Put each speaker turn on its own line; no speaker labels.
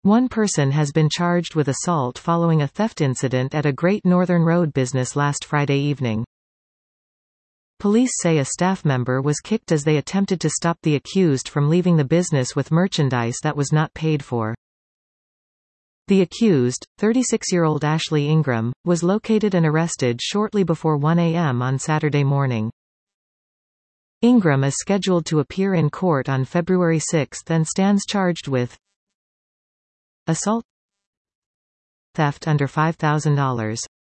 One person has been charged with assault following a theft incident at a Great Northern Road business last Friday evening. Police say a staff member was kicked as they attempted to stop the accused from leaving the business with merchandise that was not paid for. The accused, 36-year-old Ashley Ingram, was located and arrested shortly before 1 a.m. on Saturday morning. Ingram is scheduled to appear in court on February 6 and stands charged with assault, theft under $5,000.